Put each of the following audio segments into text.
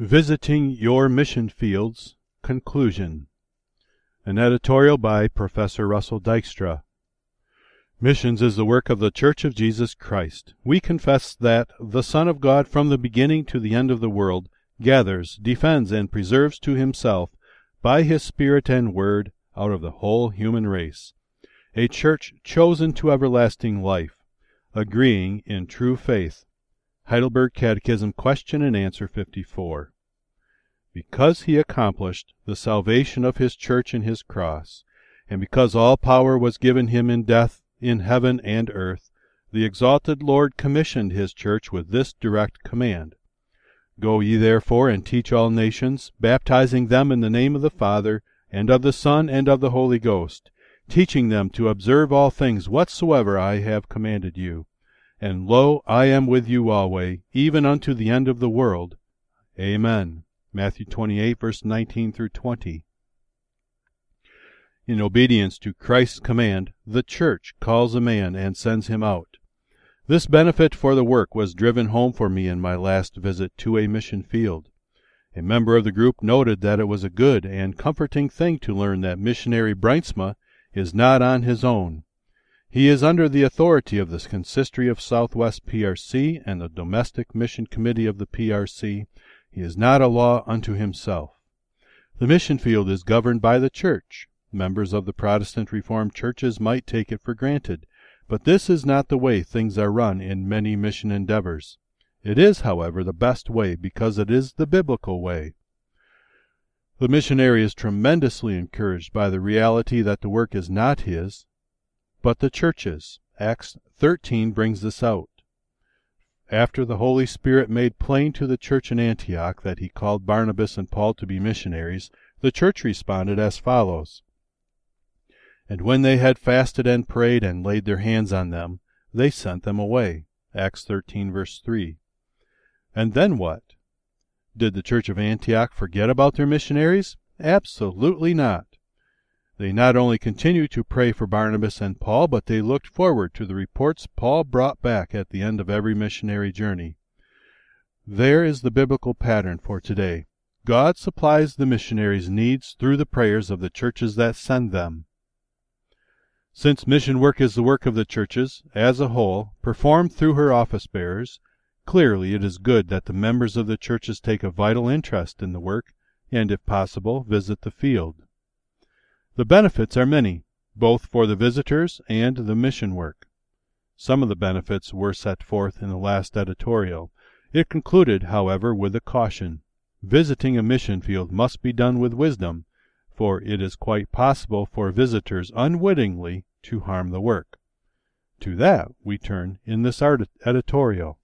Visiting Your Mission Fields, Conclusion. An editorial by Professor Russell Dykstra. Missions is the work of the Church of Jesus Christ. We confess that the Son of God from the beginning to the end of the world gathers, defends, and preserves to himself, by his Spirit and Word, out of the whole human race, a church chosen to everlasting life, agreeing in true faith. Heidelberg Catechism, Question and Answer 54. Because he accomplished the salvation of his church in his cross, and because all power was given him in death, in heaven and earth, the exalted Lord commissioned his church with this direct command: Go ye therefore and teach all nations, baptizing them in the name of the Father, and of the Son, and of the Holy Ghost, teaching them to observe all things whatsoever I have commanded you. And lo, I am with you alway, even unto the end of the world. Amen. Matthew 28, verse 19 through 20. In obedience to Christ's command, the Church calls a man and sends him out. This benefit for the work was driven home for me in my last visit to a mission field. A member of the group noted that it was a good and comforting thing to learn that missionary Breinsma is not on his own. He is under the authority of the Consistory of Southwest PRC and the Domestic Mission Committee of the PRC. He is not a law unto himself. The mission field is governed by the Church. Members of the Protestant Reformed churches might take it for granted, but this is not the way things are run in many mission endeavors. It is, however, the best way because it is the biblical way. The missionary is tremendously encouraged by the reality that the work is not his, but the church's. Acts 13 brings this out. After the Holy Spirit made plain to the church in Antioch that he called Barnabas and Paul to be missionaries, the church responded as follows: And when they had fasted and prayed and laid their hands on them, they sent them away. Acts 13, verse 3. And then what? Did the church of Antioch forget about their missionaries? Absolutely not. They not only continued to pray for Barnabas and Paul, but they looked forward to the reports Paul brought back at the end of every missionary journey. There is the biblical pattern for today. God supplies the missionaries' needs through the prayers of the churches that send them. Since mission work is the work of the churches, as a whole, performed through her office-bearers, clearly it is good that the members of the churches take a vital interest in the work and, if possible, visit the field. The benefits are many, both for the visitors and the mission work. Some of the benefits were set forth in the last editorial. It concluded, however, with a caution. Visiting a mission field must be done with wisdom, for it is quite possible for visitors unwittingly to harm the work. To that we turn in this editorial.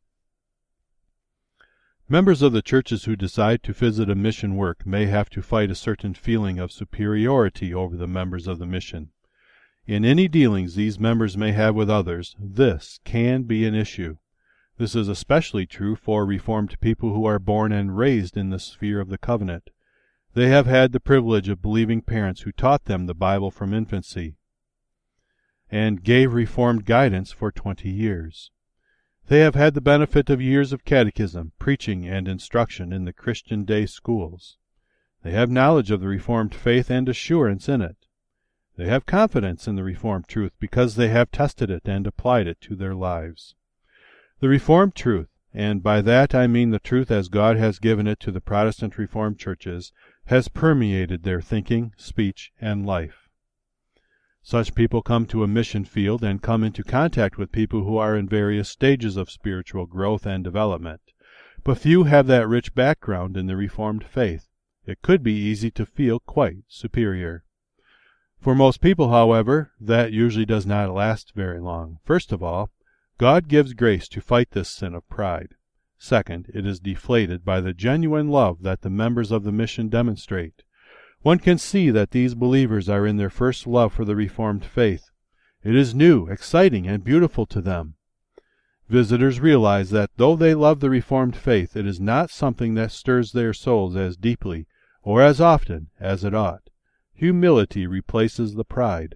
Members of the churches who decide to visit a mission work may have to fight a certain feeling of superiority over the members of the mission. In any dealings these members may have with others, this can be an issue. This is especially true for Reformed people who are born and raised in the sphere of the covenant. They have had the privilege of believing parents who taught them the Bible from infancy and gave Reformed guidance for 20 years. They have had the benefit of years of catechism, preaching, and instruction in the Christian day schools. They have knowledge of the Reformed faith and assurance in it. They have confidence in the Reformed truth because they have tested it and applied it to their lives. The Reformed truth, and by that I mean the truth as God has given it to the Protestant Reformed churches, has permeated their thinking, speech, and life. Such people come to a mission field and come into contact with people who are in various stages of spiritual growth and development. But few have that rich background in the Reformed faith. It could be easy to feel quite superior. For most people, however, that usually does not last very long. First of all, God gives grace to fight this sin of pride. Second, it is deflated by the genuine love that the members of the mission demonstrate. One can see that these believers are in their first love for the Reformed faith. It is new, exciting, and beautiful to them. Visitors realize that though they love the Reformed faith, it is not something that stirs their souls as deeply or as often as it ought. Humility replaces the pride.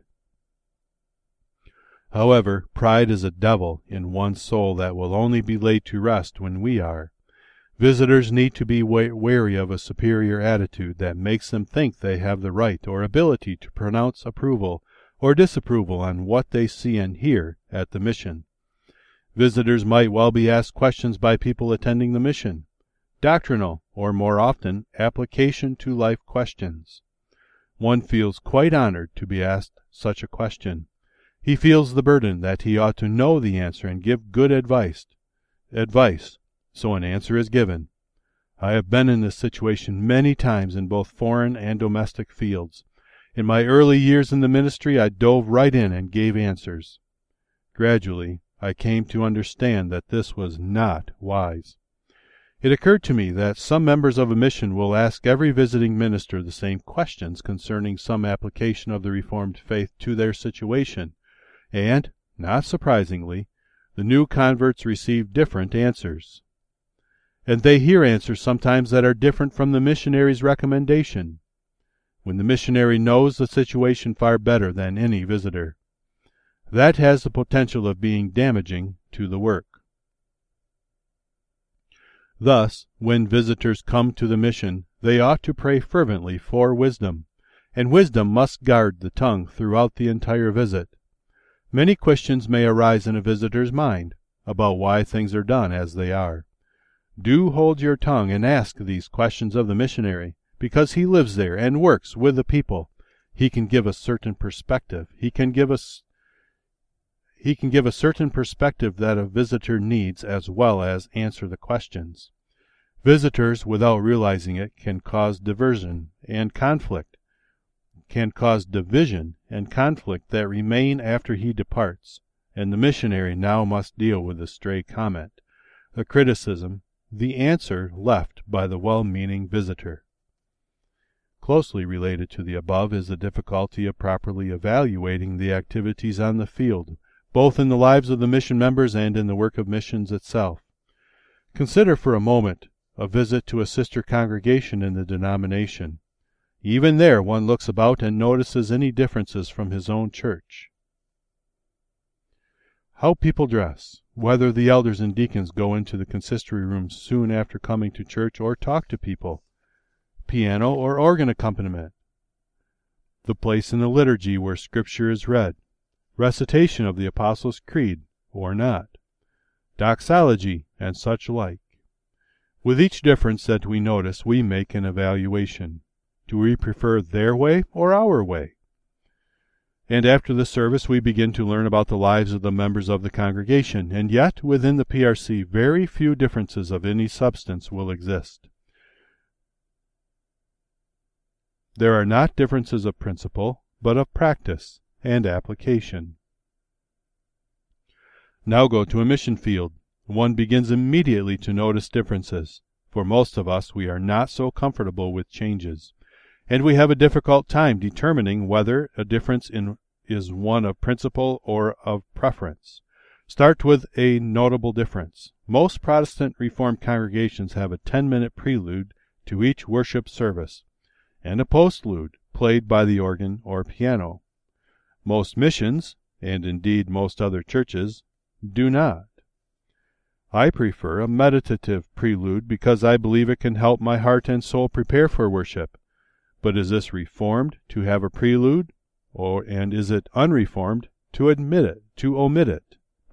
However, pride is a devil in one's soul that will only be laid to rest when we are. Visitors need to be wary of a superior attitude that makes them think they have the right or ability to pronounce approval or disapproval on what they see and hear at the mission. Visitors might well be asked questions by people attending the mission, doctrinal or, more often, application to life questions. One feels quite honored to be asked such a question. He feels the burden that he ought to know the answer and give good advice, so an answer is given. I have been in this situation many times in both foreign and domestic fields. In my early years in the ministry, I dove right in and gave answers. Gradually, I came to understand that this was not wise. It occurred to me that some members of a mission will ask every visiting minister the same questions concerning some application of the Reformed faith to their situation, and, not surprisingly, the new converts receive different answers. And they hear answers sometimes that are different from the missionary's recommendation, when the missionary knows the situation far better than any visitor. That has the potential of being damaging to the work. Thus, when visitors come to the mission, they ought to pray fervently for wisdom, and wisdom must guard the tongue throughout the entire visit. Many questions may arise in a visitor's mind about why things are done as they are. Do hold your tongue and ask these questions of the missionary, because he lives there and works with the people. He can give a certain perspective. He can give a certain perspective that a visitor needs, as well as answer the questions. Visitors, without realizing it, can cause division and conflict that remain after he departs, and the missionary now must deal with the stray comment, the criticism, the answer left by the well-meaning visitor. Closely related to the above is the difficulty of properly evaluating the activities on the field, both in the lives of the mission members and in the work of missions itself. Consider for a moment a visit to a sister congregation in the denomination. Even there one looks about and notices any differences from his own church. How people dress, whether the elders and deacons go into the consistory rooms soon after coming to church or talk to people, piano or organ accompaniment, the place in the liturgy where Scripture is read, recitation of the Apostles' Creed or not, doxology, and such like. With each difference that we notice, we make an evaluation. Do we prefer their way or our way? And after the service we begin to learn about the lives of the members of the congregation, and yet within the PRC very few differences of any substance will exist. There are not differences of principle, but of practice and application. Now go to a mission field. One begins immediately to notice differences. For most of us, we are not so comfortable with changes, and we have a difficult time determining whether a difference is one of principle or of preference. Start with a notable difference. Most Protestant Reformed congregations have a 10-minute prelude to each worship service, and a postlude played by the organ or piano. Most missions, and indeed most other churches, do not. I prefer a meditative prelude because I believe it can help my heart and soul prepare for worship. But is this Reformed to have a prelude, and is it unreformed to omit it?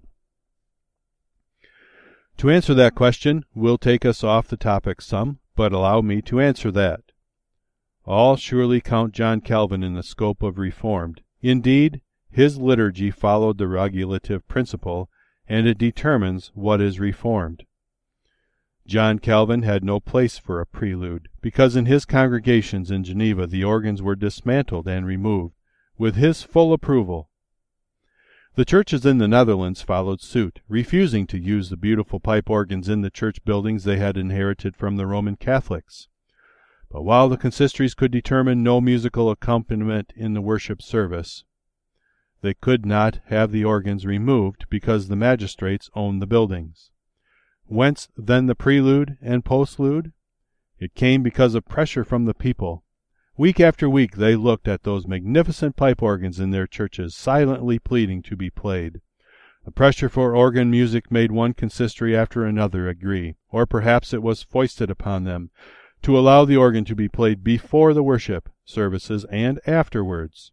To answer that question will take us off the topic some, but allow me to answer that. All surely count John Calvin in the scope of Reformed. Indeed, his liturgy followed the regulative principle, and it determines what is Reformed. John Calvin had no place for a prelude, because in his congregations in Geneva the organs were dismantled and removed, with his full approval. The churches in the Netherlands followed suit, refusing to use the beautiful pipe organs in the church buildings they had inherited from the Roman Catholics. But while the consistories could determine no musical accompaniment in the worship service, they could not have the organs removed because the magistrates owned the buildings. Whence then the prelude and postlude? It came because of pressure from the people. Week after week they looked at those magnificent pipe organs in their churches, silently pleading to be played. The pressure for organ music made one consistory after another agree, or perhaps it was foisted upon them, to allow the organ to be played before the worship services and afterwards.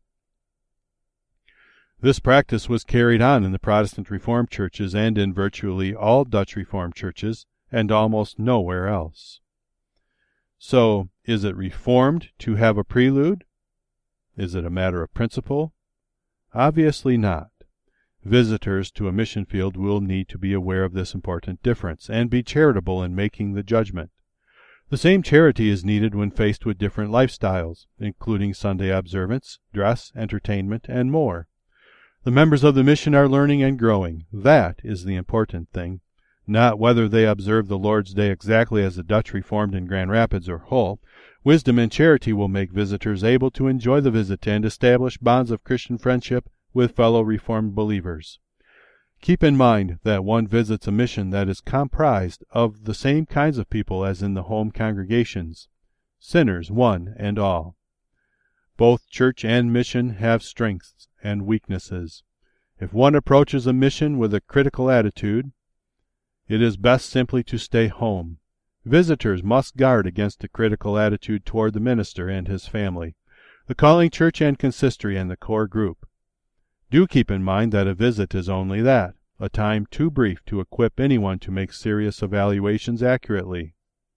This practice was carried on in the Protestant Reformed churches and in virtually all Dutch Reformed churches, and almost nowhere else. So, is it reformed to have a prelude? Is it a matter of principle? Obviously not. Visitors to a mission field will need to be aware of this important difference, and be charitable in making the judgment. The same charity is needed when faced with different lifestyles, including Sunday observance, dress, entertainment, and more. The members of the mission are learning and growing. That is the important thing, not whether they observe the Lord's Day exactly as the Dutch Reformed in Grand Rapids or Hull. Wisdom and charity will make visitors able to enjoy the visit and establish bonds of Christian friendship with fellow Reformed believers. Keep in mind that one visits a mission that is comprised of the same kinds of people as in the home congregations, sinners one and all. Both church and mission have strengths and weaknesses. If one approaches a mission with a critical attitude, it is best simply to stay home. Visitors must guard against a critical attitude toward the minister and his family, the calling church and consistory and the core group. Do keep in mind that a visit is only that, a time too brief to equip anyone to make serious evaluations accurately.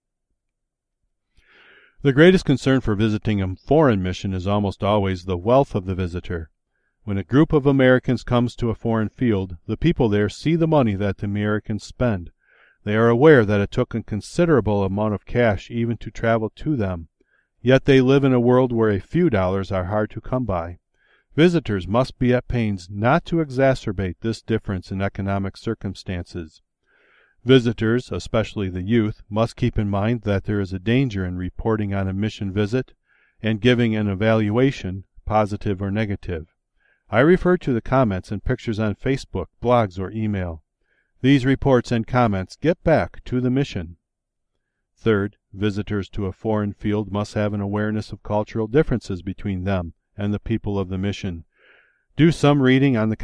The greatest concern for visiting a foreign mission is almost always the wealth of the visitor. When a group of Americans comes to a foreign field, the people there see the money that the Americans spend. They are aware that it took a considerable amount of cash even to travel to them, yet they live in a world where a few dollars are hard to come by. Visitors must be at pains not to exacerbate this difference in economic circumstances. Visitors, especially the youth, must keep in mind that there is a danger in reporting on a mission visit and giving an evaluation, positive or negative. I refer to the comments and pictures on Facebook, blogs, or email. These reports and comments get back to the mission. Third, visitors to a foreign field must have an awareness of cultural differences between them and the people of the mission. Do some reading on the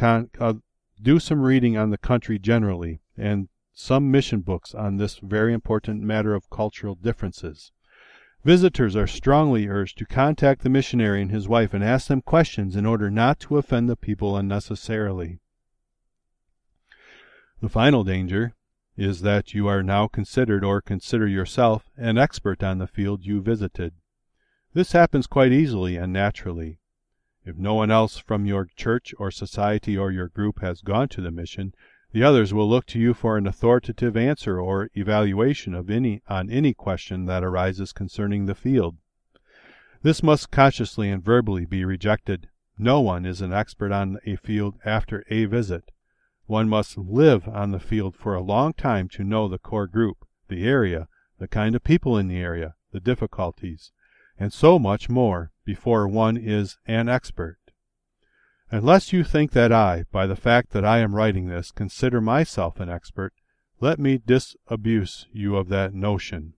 country generally, and some mission books on this very important matter of cultural differences. Visitors are strongly urged to contact the missionary and his wife and ask them questions in order not to offend the people unnecessarily. The final danger is that you are now considered or consider yourself an expert on the field you visited. This happens quite easily and naturally. If no one else from your church or society or your group has gone to the mission, the others will look to you for an authoritative answer or evaluation on any question that arises concerning the field. This must consciously and verbally be rejected. No one is an expert on a field after a visit. One must live on the field for a long time to know the core group, the area, the kind of people in the area, the difficulties, and so much more before one is an expert. Unless you think that I, by the fact that I am writing this, consider myself an expert, let me disabuse you of that notion.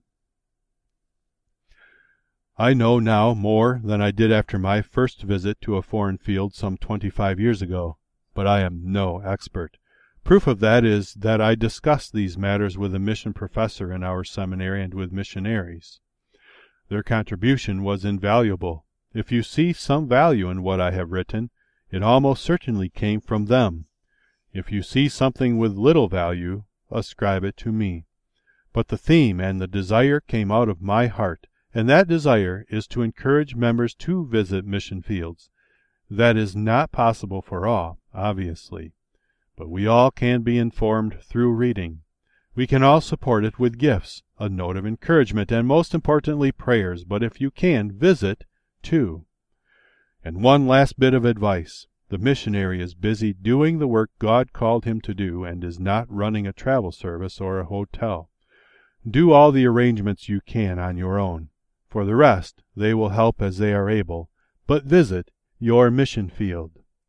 I know now more than I did after my first visit to a foreign field some 25 years ago, but I am no expert. Proof of that is that I discussed these matters with a mission professor in our seminary and with missionaries. Their contribution was invaluable. If you see some value in what I have written, it almost certainly came from them. If you see something with little value, ascribe it to me. But the theme and the desire came out of my heart, and that desire is to encourage members to visit mission fields. That is not possible for all, obviously, but we all can be informed through reading. We can all support it with gifts, a note of encouragement, and most importantly prayers, but if you can, visit too. And one last bit of advice. The missionary is busy doing the work God called him to do and is not running a travel service or a hotel. Do all the arrangements you can on your own. For the rest, they will help as they are able, but visit your mission field.